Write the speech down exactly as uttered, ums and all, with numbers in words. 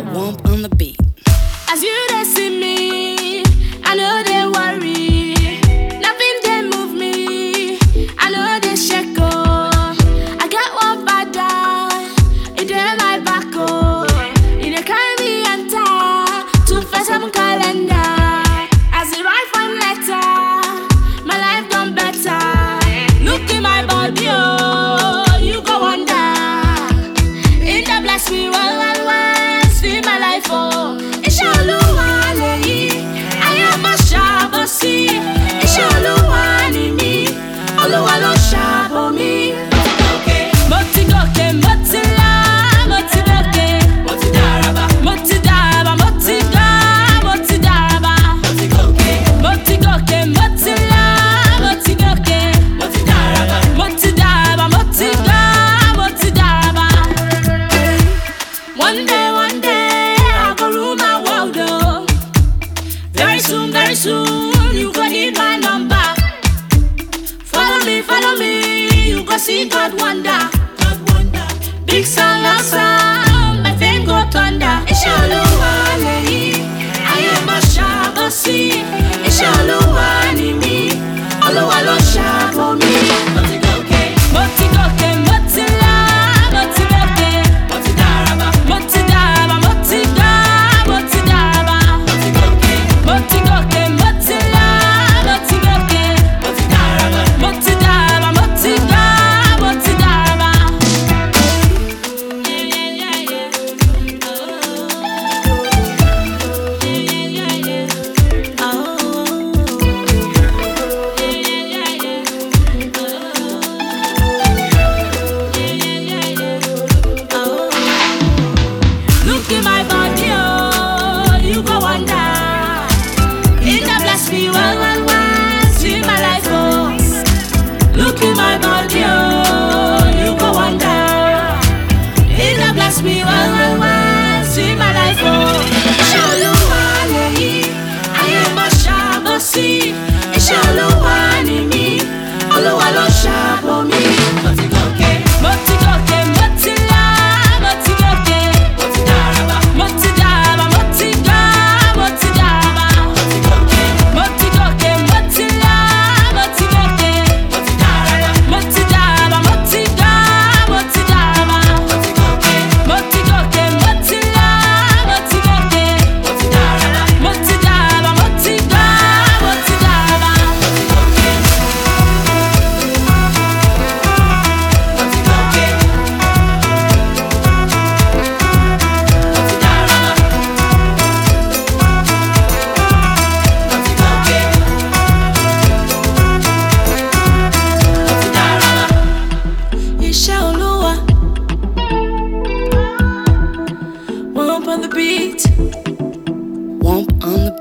got Womp on the beat. As you they see me, I know they worry. Nothing they move me, I know they shake oh. I got one bad it in my back oh. It dey carry me enter to face some calendar. As the right one letter, my life done better. Look in my body oh, you go wonder. In the bless me well well well, see my life oh. Olúwa lèyí, ayé má ṣàbò sí. Iṣẹ́ Olúwa ni mí, Olúwa ló ṣàbò mí. Mo ti gòkè, mo ti là, mo ti gòkè. Mo ti dàràbà, mo ti dàràbà, mo ti ga, mo ti dàràbà. Mo ti gòkè, mo ti gòkè, mo ti là, mo ti gòkè. Mo ti dàràbà, mo ti dàràbà, mo ti ga, mo ti dàràbà. One day, one day, I go rule my world oh. Very soon, very soon, you go need my number. Follow me, follow me, you go see God wonder. God wonder. Big sound, loud sound, my fame go thunder. Iṣẹ́ Olúwa lèyí, ayé má ṣàbò sí. Iṣẹ́ Olúwa ni mí, Olúwa ló ṣàbò mí. Mo ti gòkè, mo ti gòkè, mo ti là, mo ti gòkè. Mo ti dàràbà, mo ti dàràbà, mo ti ga, mo ti dàràbà. Mo ti gòkè, mo ti gòkè, mo ti là, mo ti gòkè. Mo ti dàràbà, mo ti dàràbà, mo ti ga, mo ti dàràbà. Yeah, yeah, yeah, yeah. Oh. Yeah, yeah, yeah, yeah. Oh. Yeah, yeah, yeah, yeah. Oh. Yeah, yeah, yeah, yeah. Oh. Look in my body, oh, you go wonder. It a bless me well, well, well, see my life, oh. Look in my body, oh, you go wonder. It a bless me well, well, well, see my life, oh. Iṣẹ́ Olúwa lèyí, ayé má ṣàbò sí. Iṣẹ́ Olúwa ni mí, Olúwa ló ṣàbò mí. Mo ti gòkè, mo ti gòkè, mo ti là, mo ti gòkè. Mo ti dàràbà, mo ti dàràbà, mo ti ga, mo ti dàràbà. Mo ti gòkè, mo ti gòkè, mo ti là, mo ti gòkè. Mo ti dàràbà, mo ti dàràbà, mo ti ga, mo ti dàràbà. Mo ti gòkè, mo ti gòkè, mo ti là, mo ti gòkè. Mo ti dàràbà, mo ti dàràbà, mo ti ga, mo ti dàràbà. Mo ti gòkè, mo ti gòkè, mo ti dàràbà. Mo ti gòkè, mo ti dàràbà. Iṣẹ́ Olúwa, Womp on the beat. Womp on the